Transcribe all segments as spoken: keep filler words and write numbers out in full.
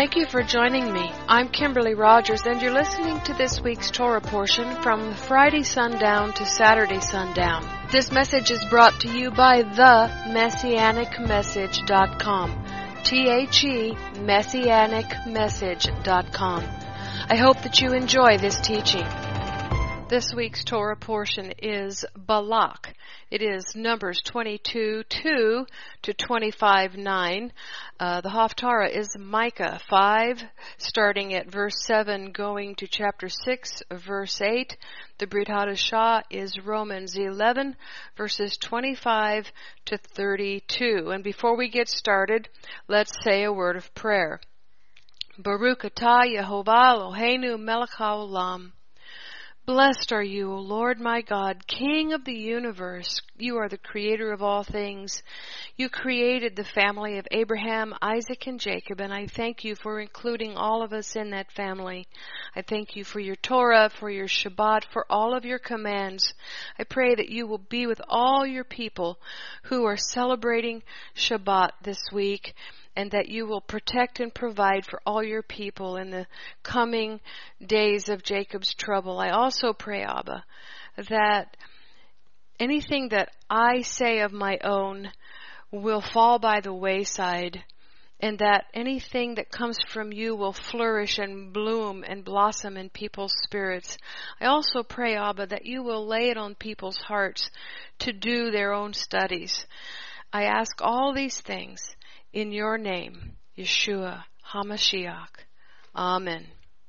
Thank you for joining me. I'm Kimberly Rogers, and you're listening to this week's Torah portion from Friday sundown to Saturday sundown. This message is brought to you by the messianic message dot com. T H E, messianic message dot com. I hope that you enjoy this teaching. This week's Torah portion is Balak. It is Numbers twenty-two two to twenty-five nine. Uh, the Haftarah is Micah five, starting at verse seven, going to chapter six, verse eight. The Brit Hadashah is Romans eleven, verses twenty-five to thirty-two. And before we get started, let's say a word of prayer. Baruch atah Yehovah Eloheinu melech haolam. Blessed are you, O Lord my God, King of the universe. You are the creator of all things. You created the family of Abraham, Isaac, and Jacob, and I thank you for including all of us in that family. I thank you for your Torah, for your Shabbat, for all of your commands. I pray that you will be with all your people who are celebrating Shabbat this week, and that you will protect and provide for all your people in the coming days of Jacob's trouble. I also pray, Abba, that anything that I say of my own will fall by the wayside, and that anything that comes from you will flourish and bloom and blossom in people's spirits. I also pray, Abba, that you will lay it on people's hearts to do their own studies. I ask all these things in your name, Yeshua HaMashiach. Amen.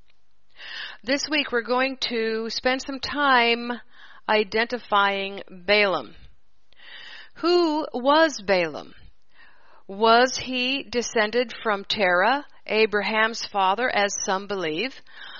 This week we're going to spend some time identifying Balaam. Who was Balaam? Was he descended from Terah, Abraham's father, as some believe?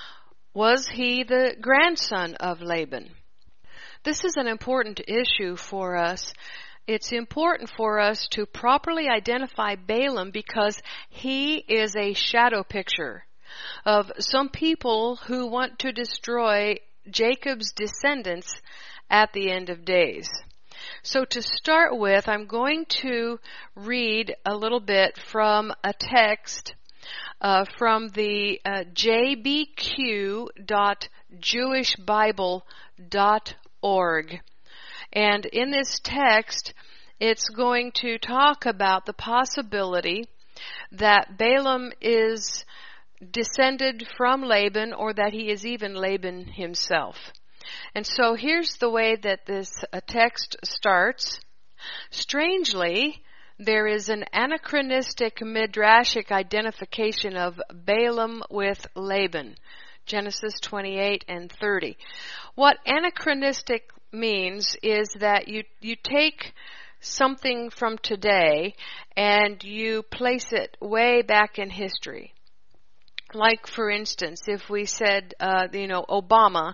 Was he the grandson of Laban? This is an important issue for us. It's important for us to properly identify Balaam because he is a shadow picture of some people who want to destroy Jacob's descendants at the end of days. So to start with, I'm going to read a little bit from a text uh, from the uh, j b q dot jewish bible dot org. And in this text, it's going to talk about the possibility that Balaam is descended from Laban, or that he is even Laban himself. And so here's the way that this uh, text starts. Strangely, there is an anachronistic midrashic identification of Balaam with Laban. Genesis twenty-eight and thirty. What anachronistic means is that you you take something from today and you place it way back in history. Like, for instance, if we said, uh, you know, Obama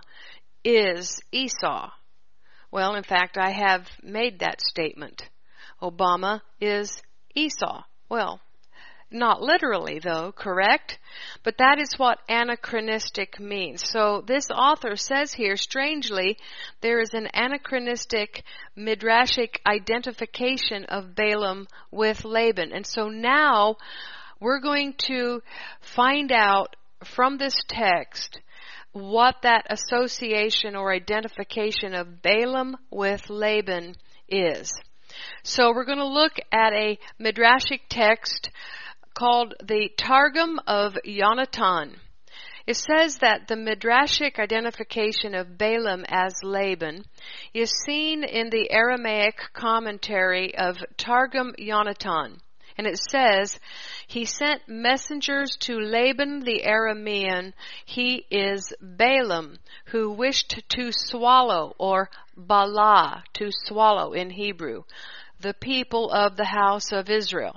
is Esau. Well, in fact, I have made that statement. Obama is Esau. Well, not literally, though, correct? But that is what anachronistic means. So this author says here, strangely, there is an anachronistic midrashic identification of Balaam with Laban. And so now we're going to find out from this text what that association or identification of Balaam with Laban is. So we're going to look at a midrashic text called the Targum of Yonatan. It says that the midrashic identification of Balaam as Laban is seen in the Aramaic commentary of Targum Yonatan. And it says, he sent messengers to Laban the Aramean. He is Balaam, who wished to swallow, or Bala, to swallow in Hebrew, the people of the house of Israel.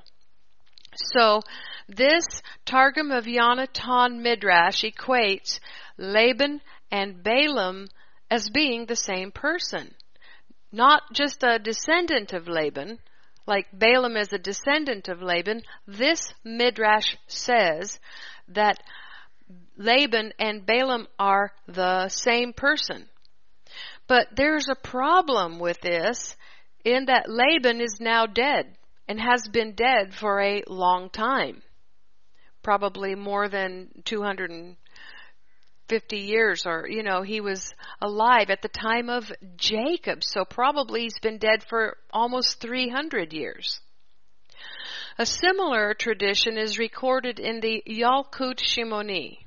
So this Targum of Yonatan Midrash equates Laban and Balaam as being the same person. Not just a descendant of Laban, like Balaam is a descendant of Laban. This Midrash says that Laban and Balaam are the same person. But there's a problem with this in that Laban is now dead and has been dead for a long time. probably more than two hundred fifty years, or, you know, he was alive at the time of Jacob, so probably he's been dead for almost three hundred years. A similar tradition is recorded in the Yalkut Shimoni.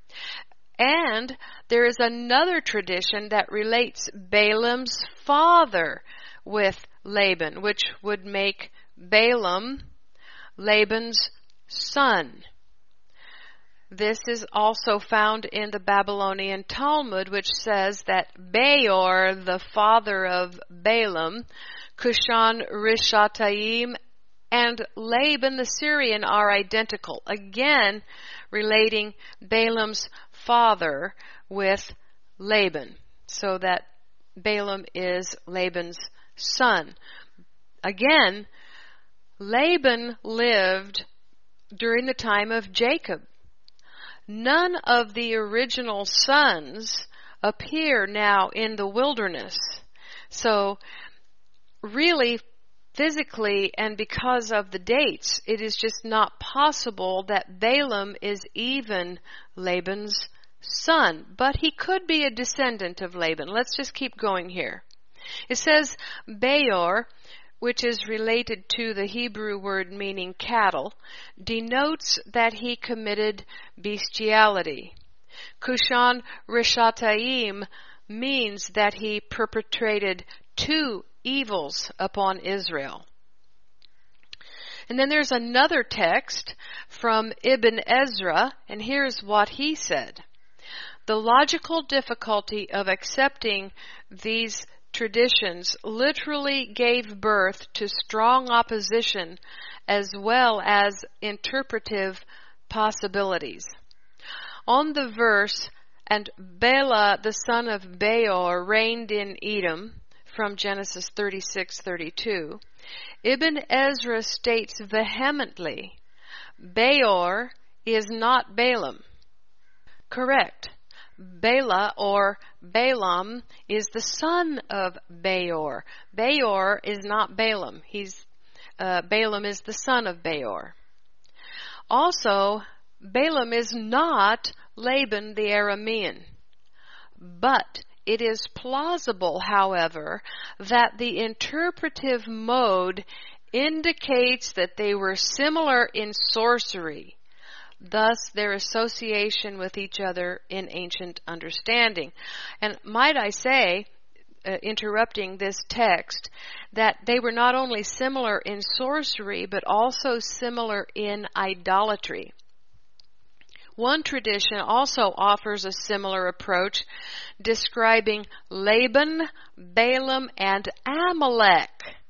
And there is another tradition that relates Balaam's father with Laban, which would make Balaam Laban's son. This is also found in the Babylonian Talmud, which says that Beor, the father of Balaam, Cushan Rishathaim, and Laban the Syrian are identical, again relating Balaam's father with Laban, so that Balaam is Laban's son. Again, Laban lived during the time of Jacob. None of the original sons appear now in the wilderness. So, really, physically, and because of the dates, it is just not possible that Balaam is even Laban's son. But he could be a descendant of Laban. Let's just keep going here. It says Beor, which is related to the Hebrew word meaning cattle, denotes that he committed bestiality. Cushan Rishathaim means that he perpetrated two evils upon Israel. And then there's another text from Ibn Ezra, and here's what he said. The logical difficulty of accepting these traditions literally gave birth to strong opposition as well as interpretive possibilities. On the verse, and Bela the son of Beor reigned in Edom, from Genesis thirty-six thirty-two, Ibn Ezra states vehemently, Beor is not Balaam. Correct. Bela or Balaam is the son of Beor. Beor is not Balaam. He's uh, Balaam is the son of Beor. Also, Balaam is not Laban the Aramean. But it is plausible, however, that the interpretive mode indicates that they were similar in sorcery, thus their association with each other in ancient understanding. And might I say, uh, interrupting this text, that they were not only similar in sorcery, but also similar in idolatry. One tradition also offers a similar approach, describing Laban, Balaam, and Amalek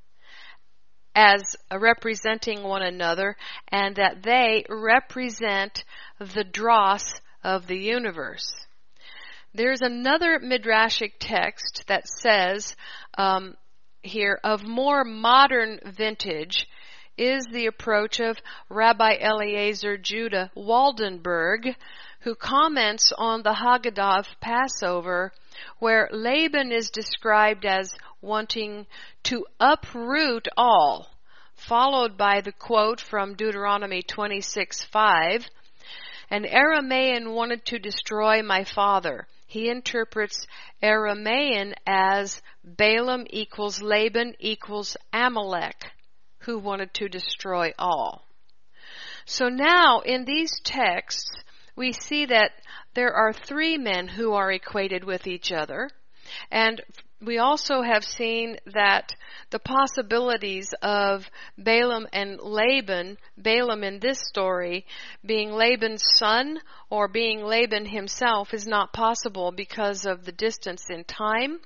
as representing one another, and that they represent the dross of the universe. There's another midrashic text that says um, here, of more modern vintage is the approach of Rabbi Eliezer Judah Waldenberg, who comments on the Haggadah of Passover, where Laban is described as wanting to uproot all, followed by the quote from Deuteronomy twenty-six five, an Aramaean wanted to destroy my father. He interprets Aramaean as Balaam equals Laban equals Amalek, who wanted to destroy all. So now in these texts, we see that there are three men who are equated with each other. And we also have seen that the possibilities of Balaam and Laban, Balaam in this story being Laban's son or being Laban himself, is not possible because of the distance in time.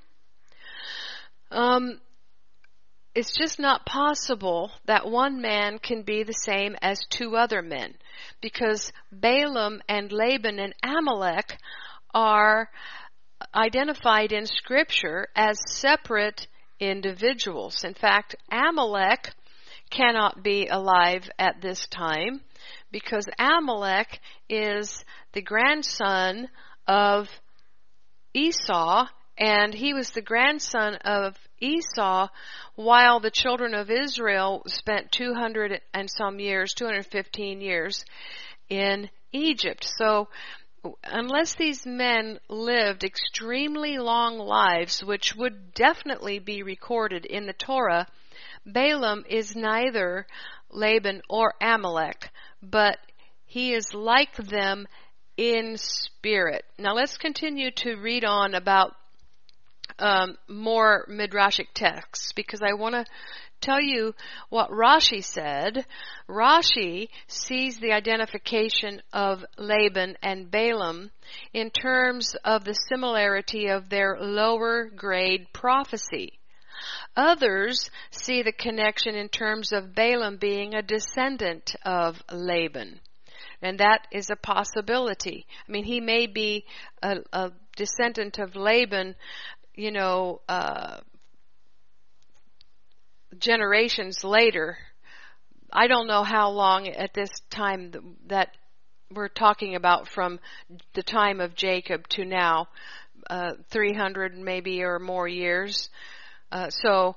Um, It's just not possible that one man can be the same as two other men, because Balaam and Laban and Amalek are identified in Scripture as separate individuals. In fact, Amalek cannot be alive at this time because Amalek is the grandson of Esau, and he was the grandson of Esau while the children of Israel spent two hundred and some years, two hundred fifteen years, in Egypt. So unless these men lived extremely long lives, which would definitely be recorded in the Torah, Balaam is neither Laban or Amalek, but he is like them in spirit. Now let's continue to read on about um, more midrashic texts, because I want to tell you what Rashi said. Rashi sees the identification of Laban and Balaam in terms of the similarity of their lower grade prophecy. Others see the connection in terms of Balaam being a descendant of Laban. And that is a possibility. I mean, he may be a, a descendant of Laban, you know, uh, generations later. I don't know how long at this time that we're talking about, from the time of Jacob to now, uh, three hundred maybe or more years. Uh, so,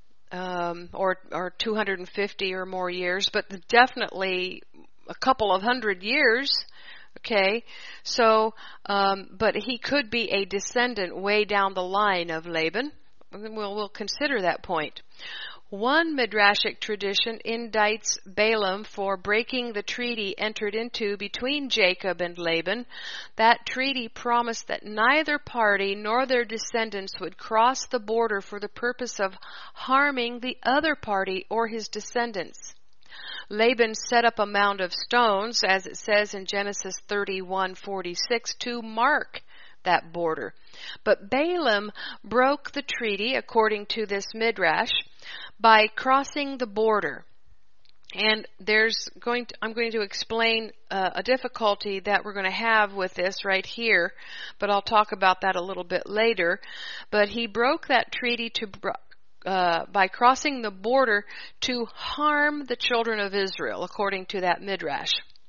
um, or, or two hundred fifty or more years, but definitely a couple of hundred years. Okay, so, um, but he could be a descendant way down the line of Laban. We'll, we'll consider that point. One midrashic tradition indicts Balaam for breaking the treaty entered into between Jacob and Laban. That treaty promised that neither party nor their descendants would cross the border for the purpose of harming the other party or his descendants. Laban set up a mound of stones, as it says in Genesis thirty-one forty-six, to mark that border. But Balaam broke the treaty, according to this midrash, by crossing the border. And there's going to, I'm going to explain uh, a difficulty that we're going to have with this right here, but I'll talk about that a little bit later. But he broke that treaty to uh, by crossing the border to harm the children of Israel, according to that midrash.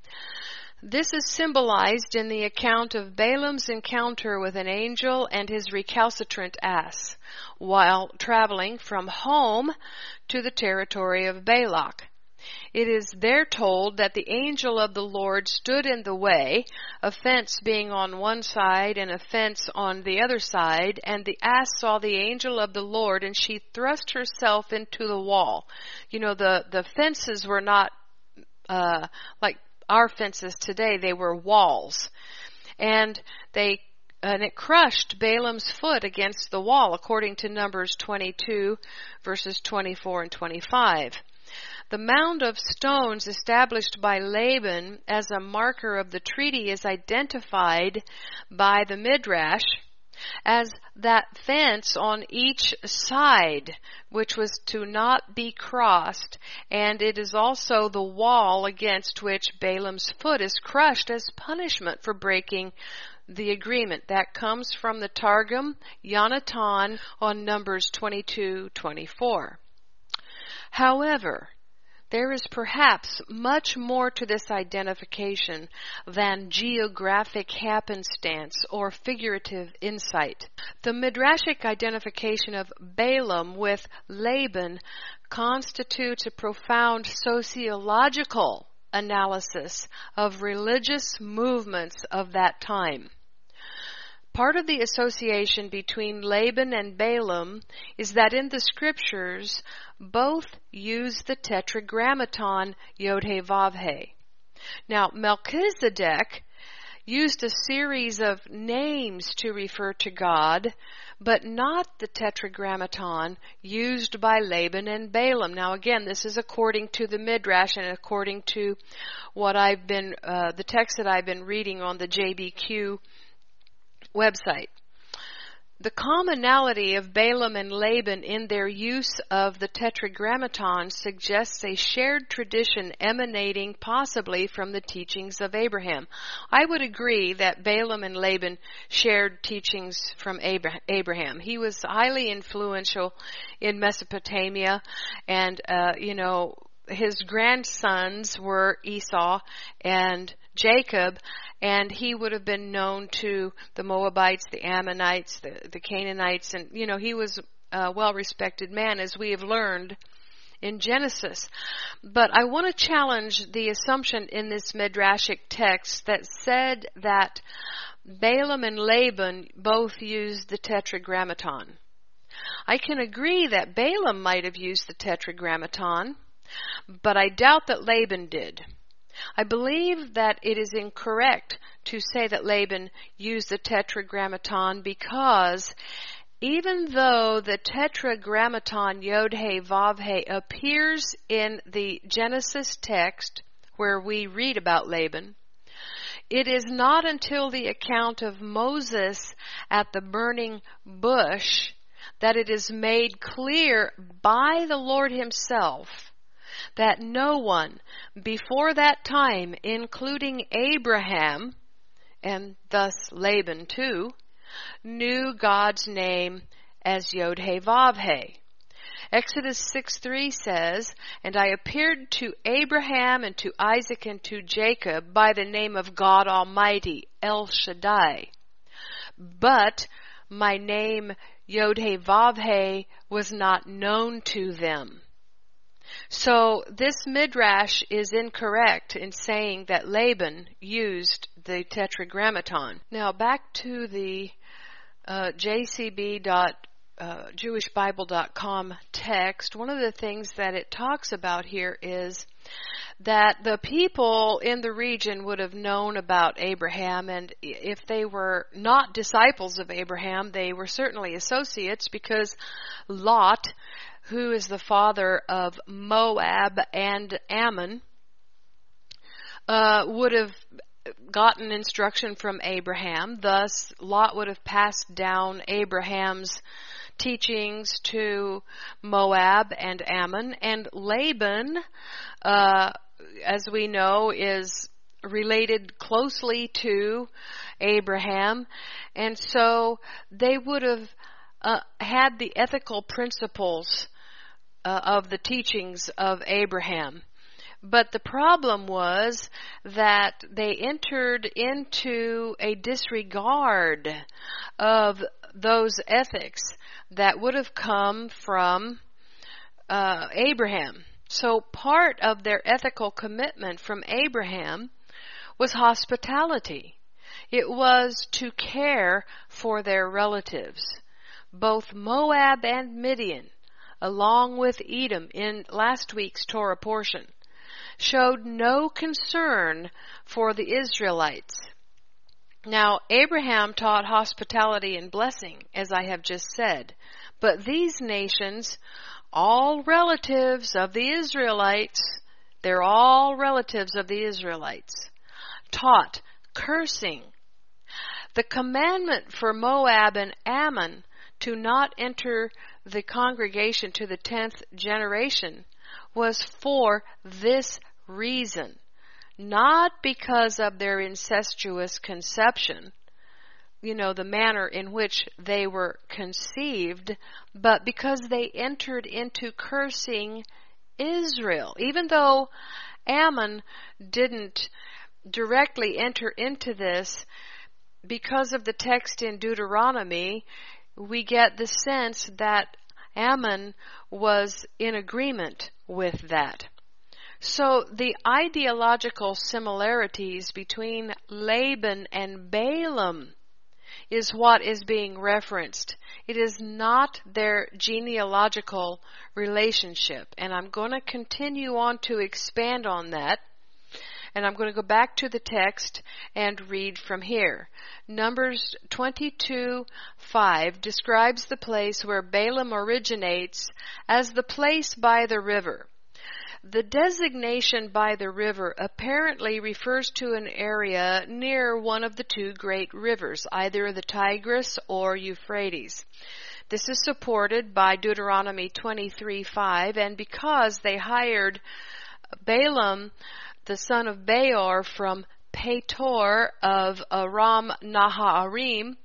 This is symbolized in the account of Balaam's encounter with an angel and his recalcitrant ass while traveling from home to the territory of Balak. It is there told that the angel of the Lord stood in the way, a fence being on one side and a fence on the other side, and the ass saw the angel of the Lord, and she thrust herself into the wall. You know, the, the fences were not uh, like our fences today. They were walls. And they and it crushed Balaam's foot against the wall, according to Numbers twenty-two, verses twenty-four and twenty-five. The mound of stones established by Laban as a marker of the treaty is identified by the Midrash as that fence on each side, which was to not be crossed, and it is also the wall against which Balaam's foot is crushed as punishment for breaking the agreement. That comes from the Targum Yonatan on Numbers twenty-two twenty-four. However, there is perhaps much more to this identification than geographic happenstance or figurative insight. The midrashic identification of Balaam with Laban constitutes a profound sociological analysis of religious movements of that time. Part of the association between Laban and Balaam is that in the scriptures, both use the tetragrammaton Yod-Heh-Vav-Heh. Now, Melchizedek used a series of names to refer to God, but not the tetragrammaton used by Laban and Balaam. Now, again, this is according to the Midrash and according to what I've been, uh, the text that I've been reading on the J B Q website. The commonality of Balaam and Laban in their use of the tetragrammaton suggests a shared tradition emanating possibly from the teachings of Abraham. I would agree that Balaam and Laban shared teachings from Abraham. He was highly influential in Mesopotamia, and, uh, you know, his grandsons were Esau and Jacob, and he would have been known to the Moabites, the Ammonites, the, the Canaanites, and, you know, he was a well-respected man, as we have learned in Genesis. But I want to challenge the assumption in this Midrashic text that said that Balaam and Laban both used the Tetragrammaton. I can agree that Balaam might have used the Tetragrammaton, but I doubt that Laban did. I believe that it is incorrect to say that Laban used the Tetragrammaton because even though the Tetragrammaton Yod-He Vav-He appears in the Genesis text where we read about Laban, it is not until the account of Moses at the burning bush that it is made clear by the Lord himself that no one before that time, including Abraham, and thus Laban too, knew God's name as Yod-He Vav-He. Exodus six three says, "And I appeared to Abraham and to Isaac and to Jacob by the name of God Almighty, El Shaddai. But my name Yod-He Vav-He was not known to them." So this midrash is incorrect in saying that Laban used the Tetragrammaton. Now back to the uh, j c b dot jewish bible dot com text. One of the things that it talks about here is that the people in the region would have known about Abraham, and if they were not disciples of Abraham, they were certainly associates, because Lot, who is the father of Moab and Ammon, uh, would have gotten instruction from Abraham. Thus, Lot would have passed down Abraham's teachings to Moab and Ammon. And Laban, uh, as we know, is related closely to Abraham. And so they would have uh, had the ethical principles uh, of the teachings of Abraham. But the problem was that they entered into a disregard of those ethics that would have come from uh, Abraham. So part of their ethical commitment from Abraham was hospitality. It was to care for their relatives. Both Moab and Midian, along with Edom in last week's Torah portion, showed no concern for the Israelites. Now, Abraham taught hospitality and blessing, as I have just said, but these nations, all relatives of the Israelites, they're all relatives of the Israelites, taught cursing. The commandment for Moab and Ammon to not enter the congregation to the tenth generation was for this reason, not because of their incestuous conception, you know, the manner in which they were conceived, but because they entered into cursing Israel. Even though Ammon didn't directly enter into this, because of the text in Deuteronomy, we get the sense that Ammon was in agreement with that. So the ideological similarities between Laban and Balaam is what is being referenced. It is not their genealogical relationship. And I'm going to continue on to expand on that. And I'm going to go back to the text and read from here. Numbers twenty-two five describes the place where Balaam originates as the place by the river. The designation by the river apparently refers to an area near one of the two great rivers, either the Tigris or Euphrates. This is supported by Deuteronomy twenty-three five, and because they hired Balaam, the son of Beor, from Petor of Aram Naharaim,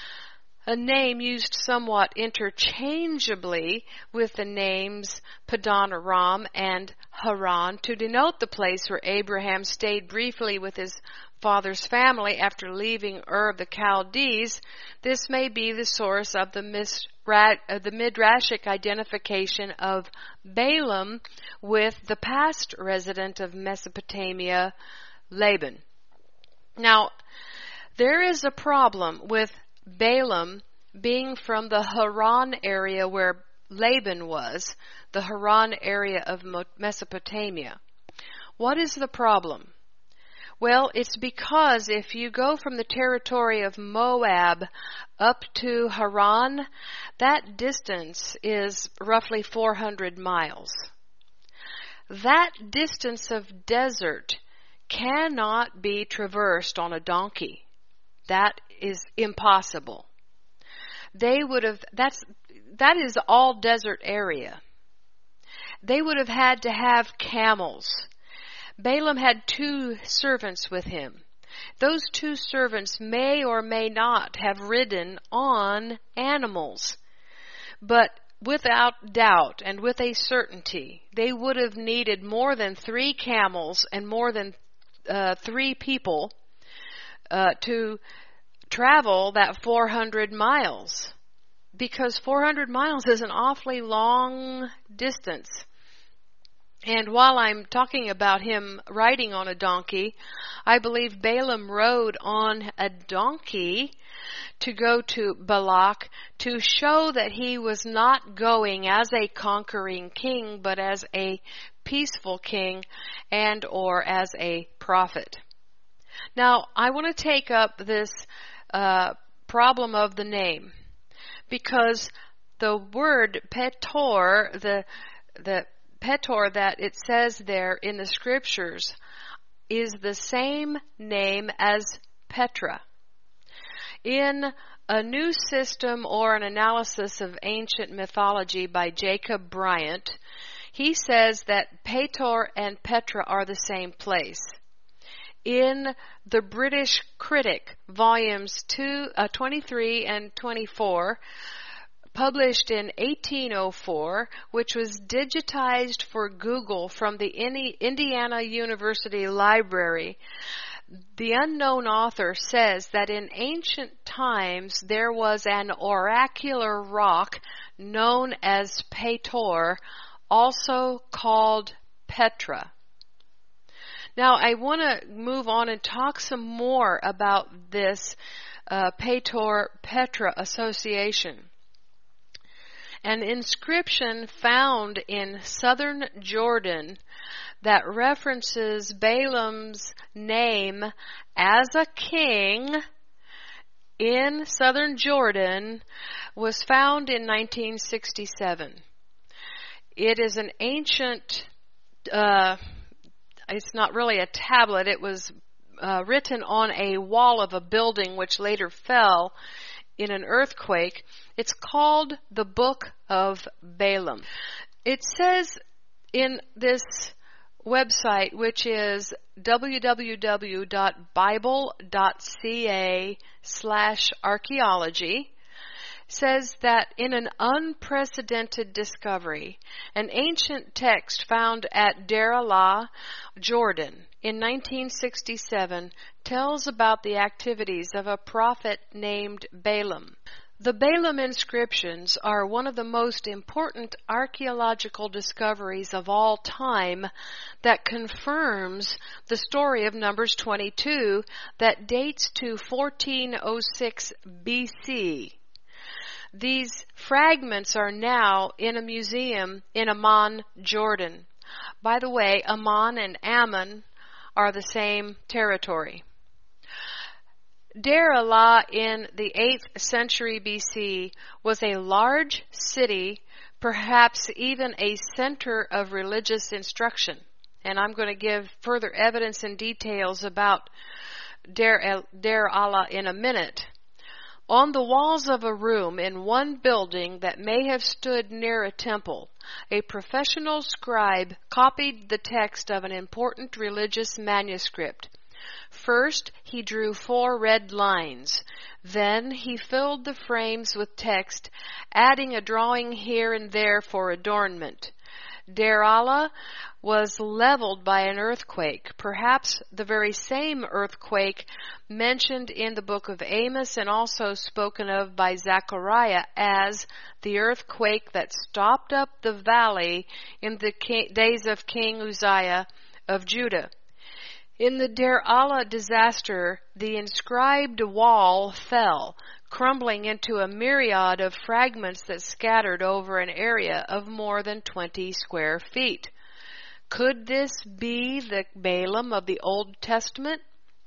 a name used somewhat interchangeably with the names Padan Aram and Haran to denote the place where Abraham stayed briefly with his father's family after leaving Ur of the Chaldees, this may be the source of the, misra- uh, the Midrashic identification of Balaam with the past resident of Mesopotamia, Laban. Now, there is a problem with Balaam being from the Haran area where Laban was, the Haran area of Mesopotamia. What is the problem? Well, it's because if you go from the territory of Moab up to Haran, that distance is roughly four hundred miles. That distance of desert cannot be traversed on a donkey. That is impossible. They would have, that's, that is all desert area. They would have had to have camels. Balaam had two servants with him. Those two servants may or may not have ridden on animals. But without doubt and with a certainty, they would have needed more than three camels and more than uh, three people uh, to travel that four hundred miles. Because four hundred miles is an awfully long distance. And while I'm talking about him riding on a donkey, I believe Balaam rode on a donkey to go to Balak to show that he was not going as a conquering king, but as a peaceful king and or as a prophet. Now, I want to take up this uh, problem of the name, because the word Petor, the the Petor that it says there in the scriptures, is the same name as Petra. In A New System or an Analysis of Ancient Mythology by Jacob Bryant, he says that Petor and Petra are the same place. In the British Critic, volumes two, uh, twenty-three and twenty-four, published in eighteen oh four, which was digitized for Google from the Indiana University Library, the unknown author says that in ancient times there was an oracular rock known as Petor, also called Petra. Now, I want to move on and talk some more about this uh, Petor-Petra association. An inscription found in southern Jordan that references Balaam's name as a king in southern Jordan was found in nineteen sixty-seven. It is an ancient, uh, it's not really a tablet, it was uh, written on a wall of a building which later fell in an earthquake. It's called the Book of Balaam. It says in this website, which is www.bible.ca slash archaeology, says that in an unprecedented discovery, an ancient text found at Deir Allah, Jordan, in nineteen sixty-seven tells about the activities of a prophet named Balaam. The Balaam inscriptions are one of the most important archaeological discoveries of all time that confirms the story of Numbers twenty-two that dates to fourteen oh six B C. These fragments are now in a museum in Amman, Jordan. By the way, Amman and Ammon are the same territory. Deir Allah in the eighth century B C was a large city, perhaps even a center of religious instruction. And I'm going to give further evidence and details about Deir, Deir Allah in a minute. On the walls of a room in one building that may have stood near a temple, a professional scribe copied the text of an important religious manuscript. First, he drew four red lines. Then he filled the frames with text, adding a drawing here and there for adornment. Deir Allah was leveled by an earthquake, perhaps the very same earthquake mentioned in the book of Amos and also spoken of by Zechariah as the earthquake that stopped up the valley in the days of King Uzziah of Judah. In the Deir Allah disaster, the inscribed wall fell, crumbling into a myriad of fragments that scattered over an area of more than twenty square feet. Could this be the Balaam of the Old Testament?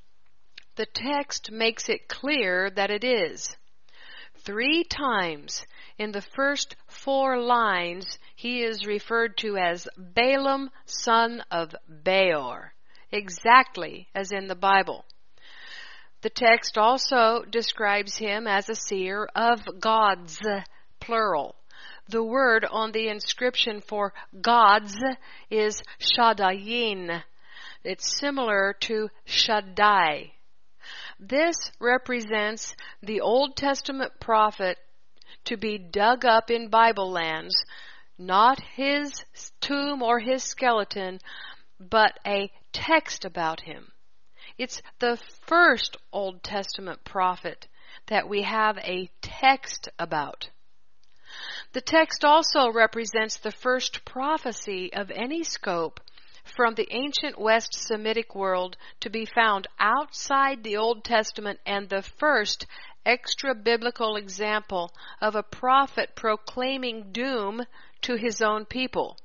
The text makes it clear that it is. Three times in the first four lines, he is referred to as Balaam, son of Beor, exactly as in the Bible. The text also describes him as a seer of gods, plural. The word on the inscription for gods is Shadayin. It's similar to Shaddai. This represents the Old Testament prophet to be dug up in Bible lands, not his tomb or his skeleton, but a text about him. It's the first Old Testament prophet that we have a text about. The text also represents the first prophecy of any scope from the ancient West Semitic world to be found outside the Old Testament and the first extra-biblical example of a prophet proclaiming doom to his own people.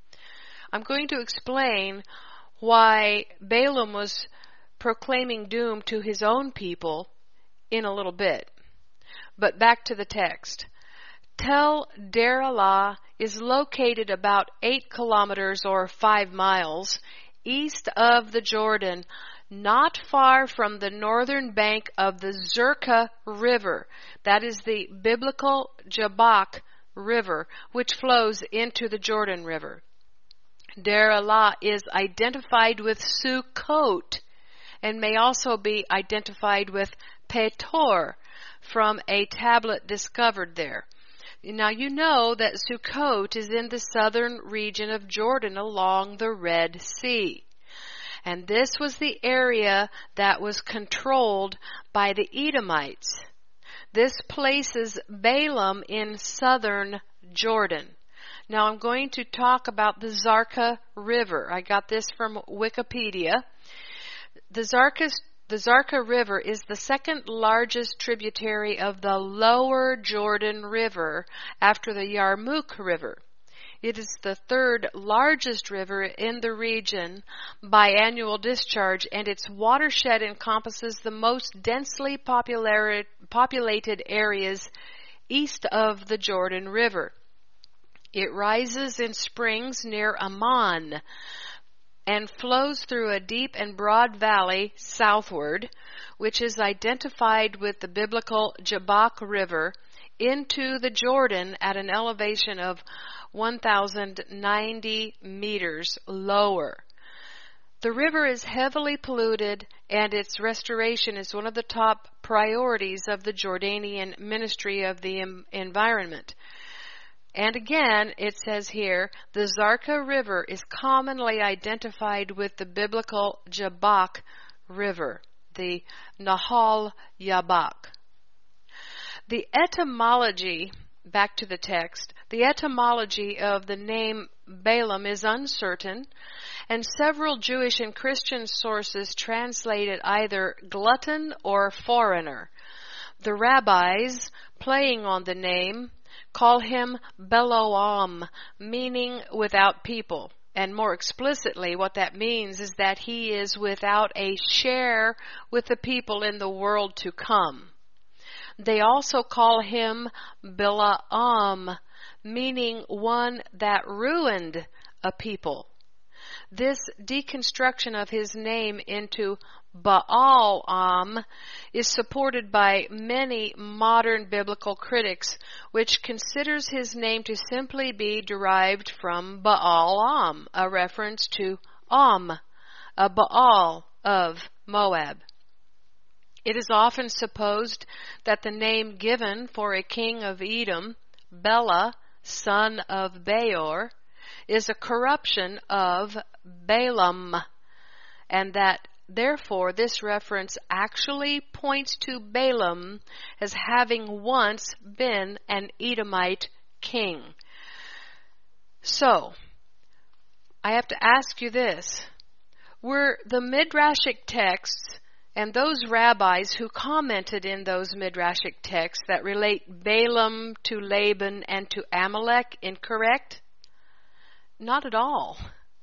I'm going to explain why Balaam was proclaiming doom to his own people in a little bit. But back to the text. Tel Deir Allah is located about eight kilometers or five miles east of the Jordan, not far from the northern bank of the Zerka River. That is the biblical Jabbok River, which flows into the Jordan River. Deir Allah is identified with Sukkot and may also be identified with Petor from a tablet discovered there. Now you know that Sukkot is in the southern region of Jordan along the Red Sea. And this was the area that was controlled by the Edomites. This places Balaam in southern Jordan. Now I'm going to talk about the Zarka River. I got this from Wikipedia. The Zarka, the Zarka River is the second largest tributary of the lower Jordan River after the Yarmouk River. It is the third largest river in the region by annual discharge, and its watershed encompasses the most densely populated areas east of the Jordan River. It rises in springs near Amman and flows through a deep and broad valley southward, which is identified with the biblical Jabbok River, into the Jordan at an elevation of one thousand ninety meters lower. The river is heavily polluted, and its restoration is one of the top priorities of the Jordanian Ministry of the Environment. And again, it says here, the Zarka River is commonly identified with the biblical Jabbok River, the Nahal Jabbok. The etymology, back to the text, the etymology of the name Balaam is uncertain, and several Jewish and Christian sources translate it either glutton or foreigner. The rabbis, playing on the name, call him Beloam, meaning without people. And more explicitly, what that means is that he is without a share with the people in the world to come. They also call him Bilaam, meaning one that ruined a people. This deconstruction of his name into Baal-am is supported by many modern biblical critics, which considers his name to simply be derived from Baal-am, a reference to Am, a Baal of Moab. It is often supposed that the name given for a king of Edom, Bela, son of Beor, is a corruption of Balaam, and that therefore this reference actually points to Balaam as having once been an Edomite king. So, I have to ask you this. Were the Midrashic texts and those rabbis who commented in those Midrashic texts that relate Balaam to Laban and to Amalek incorrect? Not at all.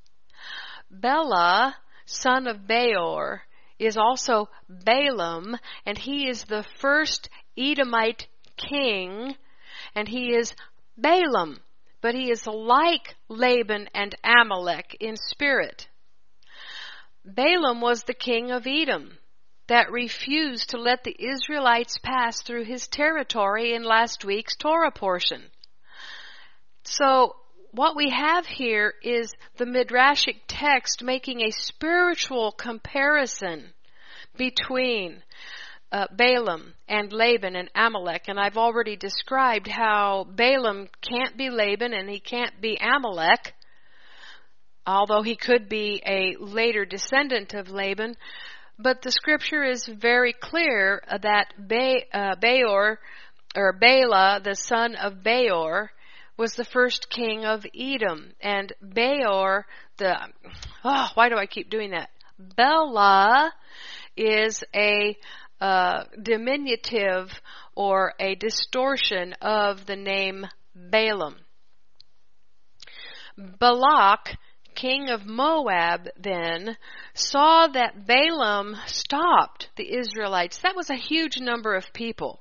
Bela, son of Beor, is also Balaam, and he is the first Edomite king, and he is Balaam, but he is like Laban and Amalek in spirit. Balaam was the king of Edom that refused to let the Israelites pass through his territory in last week's Torah portion. So, what we have here is the Midrashic text making a spiritual comparison between uh, Balaam and Laban and Amalek. And I've already described how Balaam can't be Laban and he can't be Amalek, although he could be a later descendant of Laban. But the scripture is very clear that Be- uh, Beor, or Bela, the son of Beor, was the first king of Edom. And Beor, the, oh, why do I keep doing that? Bela is a uh, diminutive or a distortion of the name Balaam. Balak, king of Moab, then, saw that Balaam stopped the Israelites. That was a huge number of people.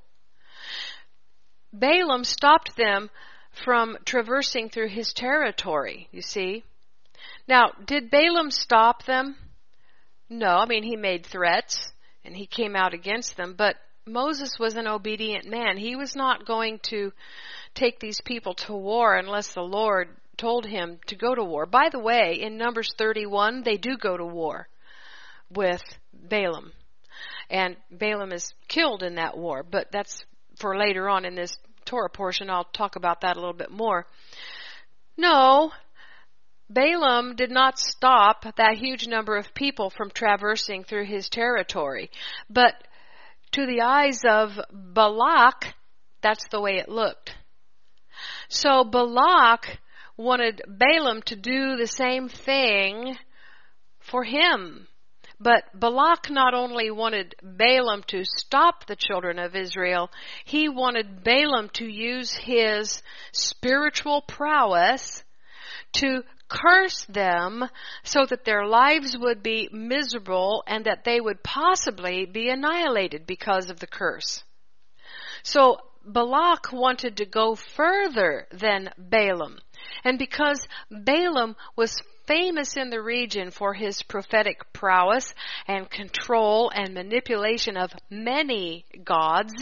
Balaam stopped them from traversing through his territory, you see. Now, did Balaam stop them? No, I mean, he made threats and he came out against them, but Moses was an obedient man. He was not going to take these people to war unless the Lord told him to go to war. By the way, in Numbers thirty-one, they do go to war with Balaam. And Balaam is killed in that war, but that's for later on in this Torah portion. I'll talk about that a little bit more. No, Balaam did not stop that huge number of people from traversing through his territory. But to the eyes of Balak, that's the way it looked. So Balak wanted Balaam to do the same thing for him. But Balak not only wanted Balaam to stop the children of Israel, he wanted Balaam to use his spiritual prowess to curse them so that their lives would be miserable and that they would possibly be annihilated because of the curse. So Balak wanted to go further than Balaam. And because Balaam was famous in the region for his prophetic prowess and control and manipulation of many gods,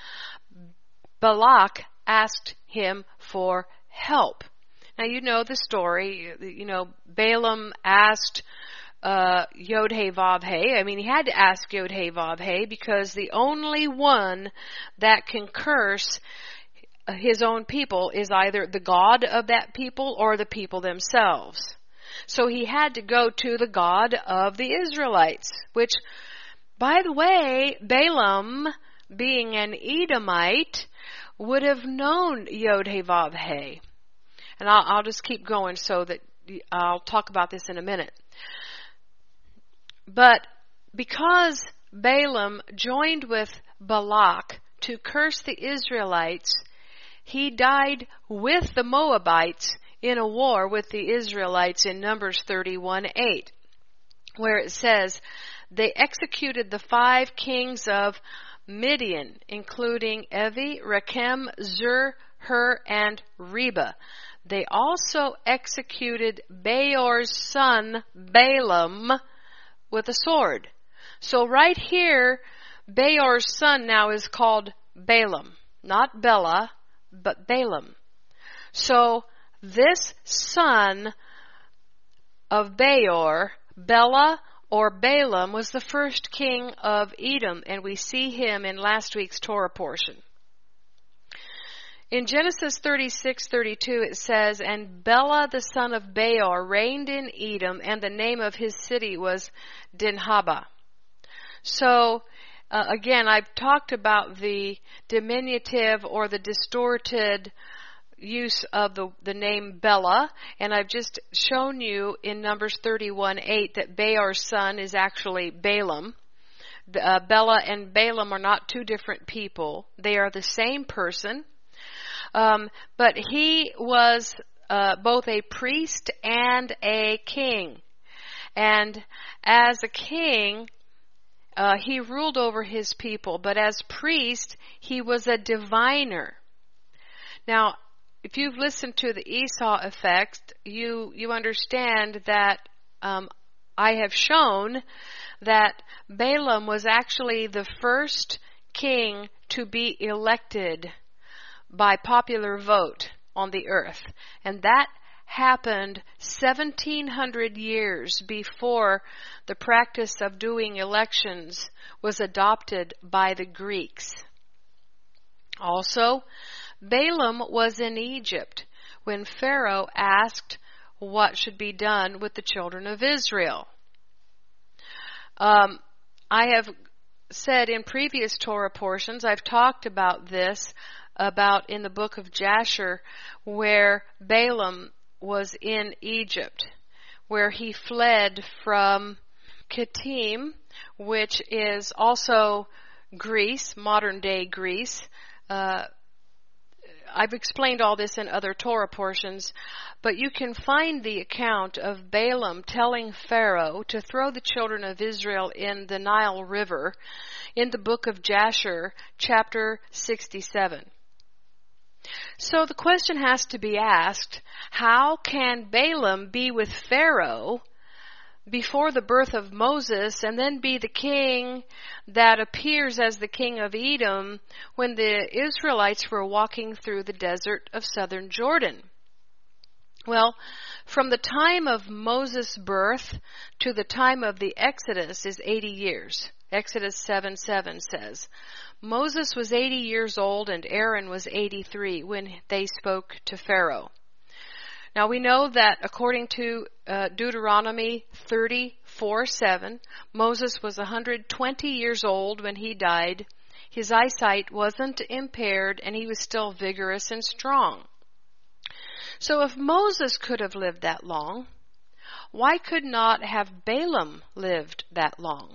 Balak asked him for help. Now, you know the story. You know, Balaam asked uh, Yod-Heh-Vav-Heh. I mean, he had to ask Yod-Heh-Vav-Heh because the only one that can curse his own people is either the God of that people or the people themselves. So he had to go to the God of the Israelites, which, by the way, Balaam, being an Edomite, would have known Yod-Heh-Vav-Heh. And I'll, I'll just keep going so that I'll talk about this in a minute. But because Balaam joined with Balak to curse the Israelites, he died with the Moabites in a war with the Israelites in Numbers thirty-one eight, where it says, they executed the five kings of Midian, including Evi, Rechem, Zur, Hur, and Reba. They also executed Beor's son, Balaam, with a sword. So right here, Beor's son now is called Balaam. Not Bela, but Balaam. So this son of Beor, Bela or Balaam, was the first king of Edom, and we see him in last week's Torah portion. In Genesis thirty-six thirty-two it says, "And Bela the son of Beor reigned in Edom, and the name of his city was Dinhabah." So, uh, again, I've talked about the diminutive or the distorted use of the, the name Bela, and I've just shown you in Numbers thirty-one eight that Beor's son is actually Balaam. Uh, Bela and Balaam are not two different people. They are the same person. Um, but he was uh, both a priest and a king. And as a king, uh, he ruled over his people. But as priest, he was a diviner. Now, if you've listened to the Esau effect, you, you understand that um, I have shown that Balaam was actually the first king to be elected by popular vote on the earth. And that happened seventeen hundred years before the practice of doing elections was adopted by the Greeks. Also, Balaam was in Egypt when Pharaoh asked what should be done with the children of Israel. Um, I have said in previous Torah portions, I've talked about this, about in the book of Jasher, where Balaam was in Egypt, where he fled from Kittim, which is also Greece, modern day Greece. Uh, I've explained all this in other Torah portions, but you can find the account of Balaam telling Pharaoh to throw the children of Israel in the Nile River in the book of Jasher, chapter sixty-seven. So the question has to be asked, how can Balaam be with Pharaoh before the birth of Moses and then be the king that appears as the king of Edom when the Israelites were walking through the desert of southern Jordan? Well, from the time of Moses' birth to the time of the Exodus is eighty years. Exodus seven seven says, "Moses was eighty years old and Aaron was eighty-three when they spoke to Pharaoh." Now we know that according to uh, Deuteronomy thirty-four seven, Moses was one hundred twenty years old when he died. His eyesight wasn't impaired and he was still vigorous and strong. So if Moses could have lived that long, why could not have Balaam lived that long?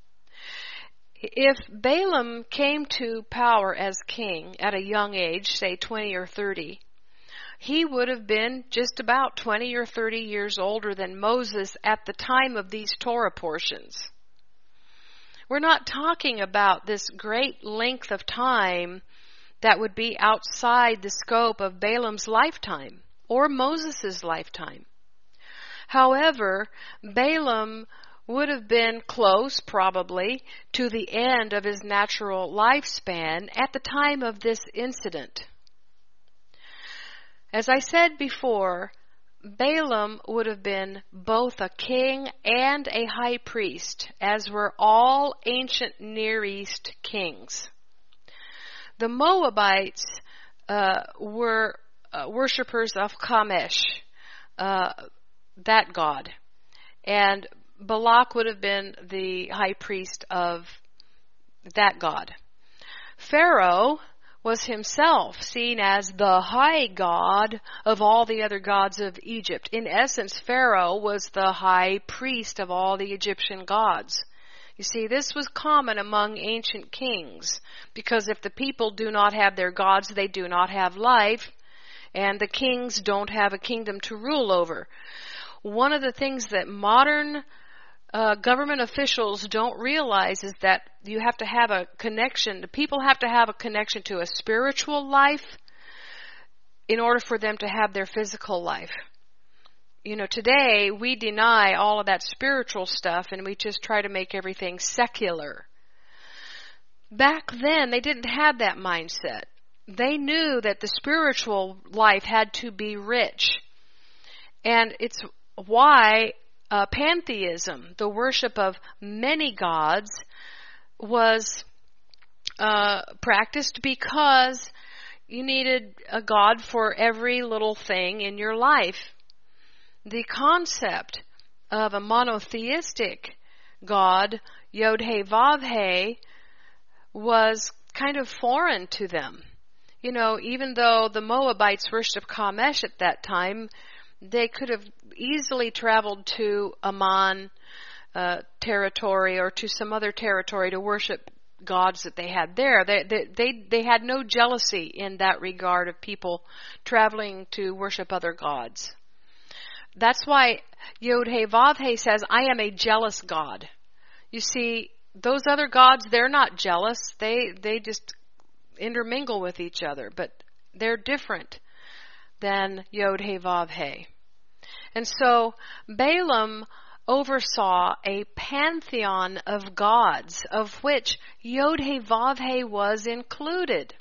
If Balaam came to power as king at a young age, say twenty or thirty, he would have been just about twenty or thirty years older than Moses at the time of these Torah portions. We're not talking about this great length of time that would be outside the scope of Balaam's lifetime or Moses' lifetime. However, Balaam would have been close, probably, to the end of his natural lifespan at the time of this incident. As I said before, Balaam would have been both a king and a high priest, as were all ancient Near East kings. The Moabites uh, were uh, worshippers of Kamesh, uh, that god, and Balak would have been the high priest of that god. Pharaoh was himself seen as the high god of all the other gods of Egypt. In essence, Pharaoh was the high priest of all the Egyptian gods. You see, this was common among ancient kings, because if the people do not have their gods, they do not have life, and the kings don't have a kingdom to rule over. One of the things that modern Uh, government officials don't realize is that you have to have a connection. The people have to have a connection to a spiritual life in order for them to have their physical life. You know, today we deny all of that spiritual stuff and we just try to make everything secular. Back then, they didn't have that mindset. They knew that the spiritual life had to be rich. And it's why Uh, pantheism, the worship of many gods, was uh, practiced, because you needed a God for every little thing in your life. The concept of a monotheistic God, Yod-Heh-Vav-Heh, was kind of foreign to them. You know, even though the Moabites worshipped Kamesh at that time, they could have easily traveled to Ammon uh, territory or to some other territory to worship gods that they had there. They, they they they had no jealousy in that regard of people traveling to worship other gods. That's why Yod-Heh-Vav-Heh says, I am a jealous God. You see, those other gods, they're not jealous. They they just intermingle with each other, but they're different than Yod-Heh-Vav-Heh. And so Balaam oversaw a pantheon of gods, of which Yod-Heh-Vav-Heh was included.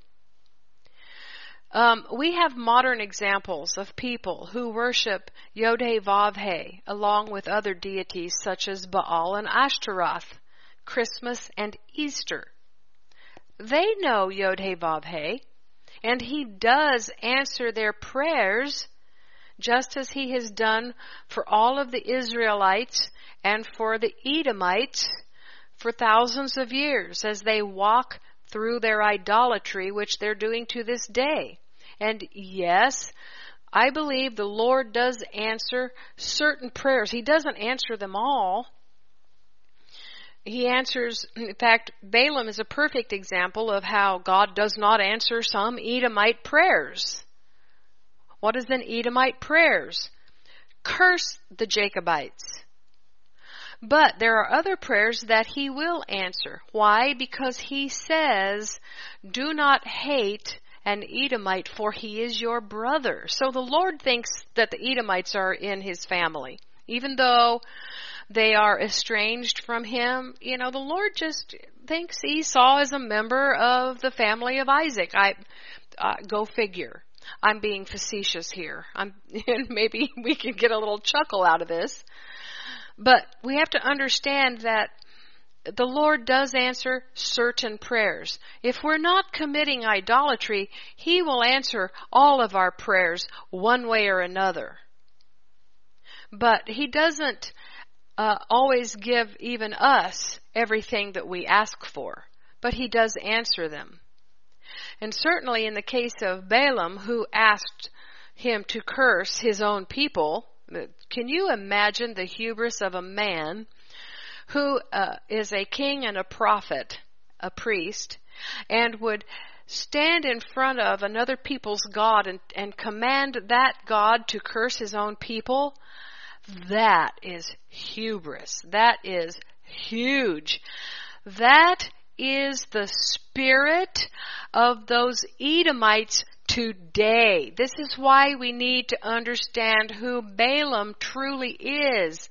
Um, we have modern examples of people who worship Yod-Heh-Vav-Heh along with other deities such as Baal and Ashtaroth, Christmas and Easter. They know Yod-Heh-Vav-Heh, and he does answer their prayers just as he has done for all of the Israelites and for the Edomites for thousands of years as they walk through their idolatry, which they're doing to this day. And yes, I believe the Lord does answer certain prayers. He doesn't answer them all. He answers, in fact, Balaam is a perfect example of how God does not answer some Edomite prayers. What is an Edomite prayers? Curse the Jacobites. But there are other prayers that he will answer. Why? Because he says, do not hate an Edomite, for he is your brother. So the Lord thinks that the Edomites are in his family. Even though they are estranged from him, you know, the Lord just thinks Esau is a member of the family of Isaac. I uh, go figure. I'm being facetious here. I'm, maybe we can get a little chuckle out of this. But we have to understand that the Lord does answer certain prayers. If we're not committing idolatry, he will answer all of our prayers one way or another. But he doesn't uh, always give even us everything that we ask for. But he does answer them. And certainly in the case of Balaam, who asked him to curse his own people, can you imagine the hubris of a man who uh, is a king and a prophet, a priest, and would stand in front of another people's God and, and command that God to curse his own people? That is hubris. That is huge. That is the spirit of those Edomites today. This is why we need to understand who Balaam truly is.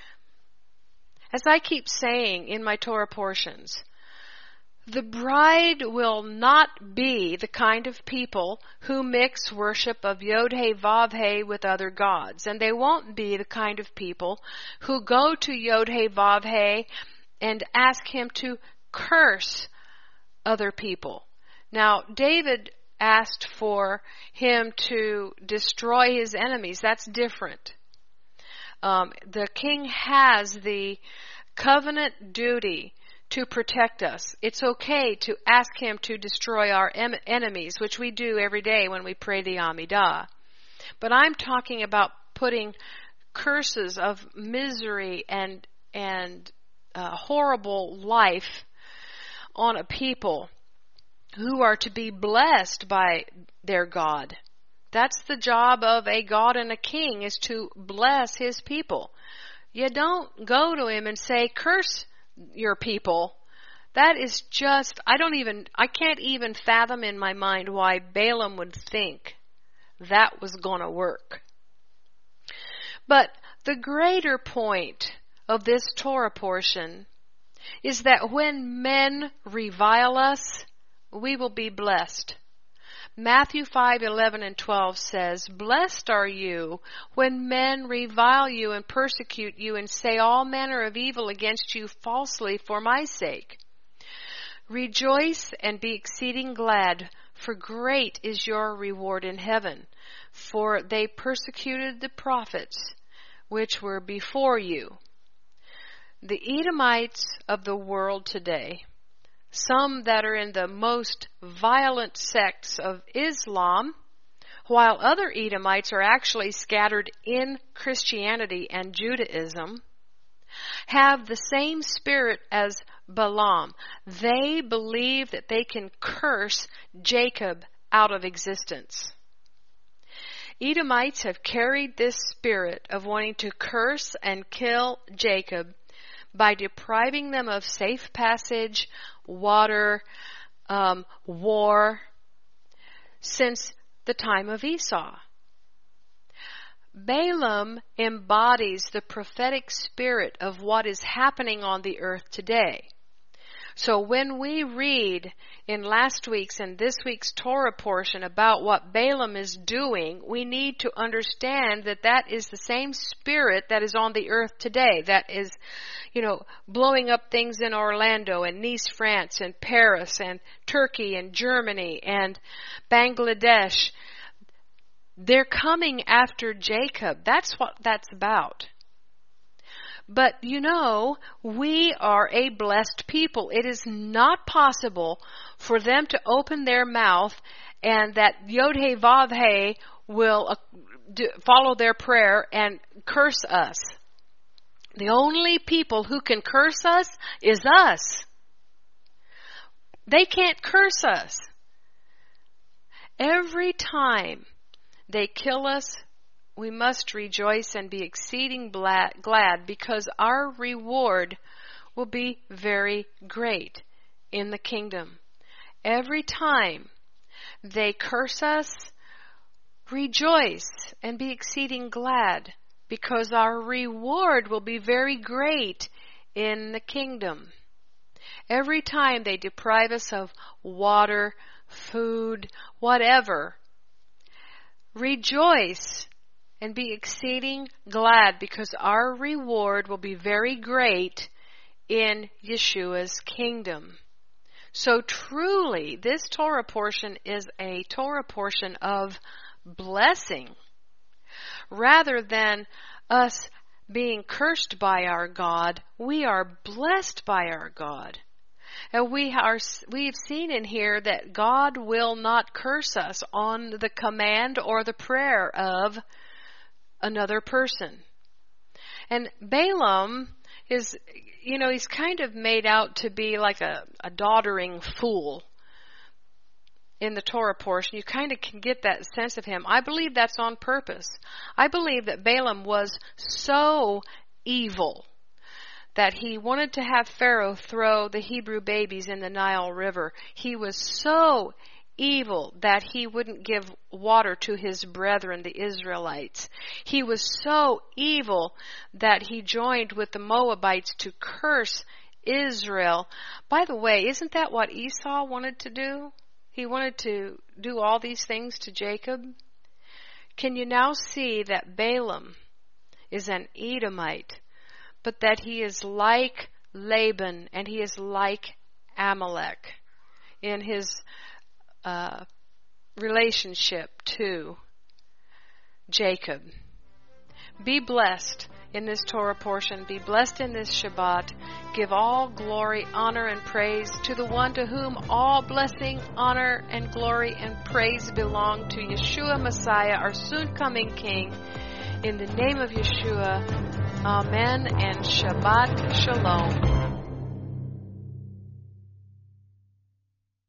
As I keep saying in my Torah portions, the bride will not be the kind of people who mix worship of Yod-Heh-Vav-Heh with other gods. And they won't be the kind of people who go to Yod-Heh-Vav-Heh and ask him to curse other people. Now, David asked for him to destroy his enemies. That's different. Um, the king has the covenant duty to protect us. It's okay to ask him to destroy our em- enemies, which we do every day when we pray the Amidah. But I'm talking about putting curses of misery and and uh, horrible life on a people who are to be blessed by their God. That's the job of a God and a king, is to bless his people. You don't go to him and say, curse your people. That is just, I don't even, I can't even fathom in my mind why Balaam would think that was going to work. But the greater point of this Torah portion is that when men revile us, we will be blessed. Matthew five eleven and twelve says, blessed are you when men revile you and persecute you and say all manner of evil against you falsely for my sake. Rejoice and be exceeding glad, for great is your reward in heaven. For they persecuted the prophets which were before you. The Edomites of the world today, some that are in the most violent sects of Islam, while other Edomites are actually scattered in Christianity and Judaism, have the same spirit as Balaam. They believe that they can curse Jacob out of existence. Edomites have carried this spirit of wanting to curse and kill Jacob by depriving them of safe passage, water, um, war, since the time of Esau. Balaam embodies the prophetic spirit of what is happening on the earth today. So when we read in last week's and this week's Torah portion about what Balaam is doing, we need to understand that that is the same spirit that is on the earth today, that is, you know, blowing up things in Orlando and Nice, France, and Paris, and Turkey, and Germany, and Bangladesh. They're coming after Jacob. That's what that's about. But, you know, we are a blessed people. It is not possible for them to open their mouth and that Yod-Heh Vav-Heh will uh, do, follow their prayer and curse us. The only people who can curse us is us. They can't curse us. Every time they kill us, we must rejoice and be exceeding glad, because our reward will be very great in the kingdom. Every time they curse us, rejoice and be exceeding glad, because our reward will be very great in the kingdom. Every time they deprive us of water, food, whatever, rejoice and be exceeding glad, because our reward will be very great in Yeshua's kingdom. So truly, this Torah portion is a Torah portion of blessing, rather than us being cursed by our God. We are blessed by our God. And we are, we've seen in here that God will not curse us on the command or the prayer of another person. And Balaam is, you know, he's kind of made out to be like a, a doddering fool in the Torah portion. You kind of can get that sense of him. I believe that's on purpose. I believe that Balaam was so evil that he wanted to have Pharaoh throw the Hebrew babies in the Nile River. He was so evil that he wouldn't give water to his brethren, the Israelites. He was so evil that he joined with the Moabites to curse Israel. By the way, isn't that what Esau wanted to do? He wanted to do all these things to Jacob. Can you now see that Balaam is an Edomite, but that he is like Laban and he is like Amalek in his Uh, relationship to Jacob? Be blessed in this Torah portion. Be blessed in this Shabbat. Give all glory, honor, and praise to the one to whom all blessing, honor, and glory and praise belong, to Yeshua Messiah, our soon-coming King. In the name of Yeshua, Amen and Shabbat Shalom.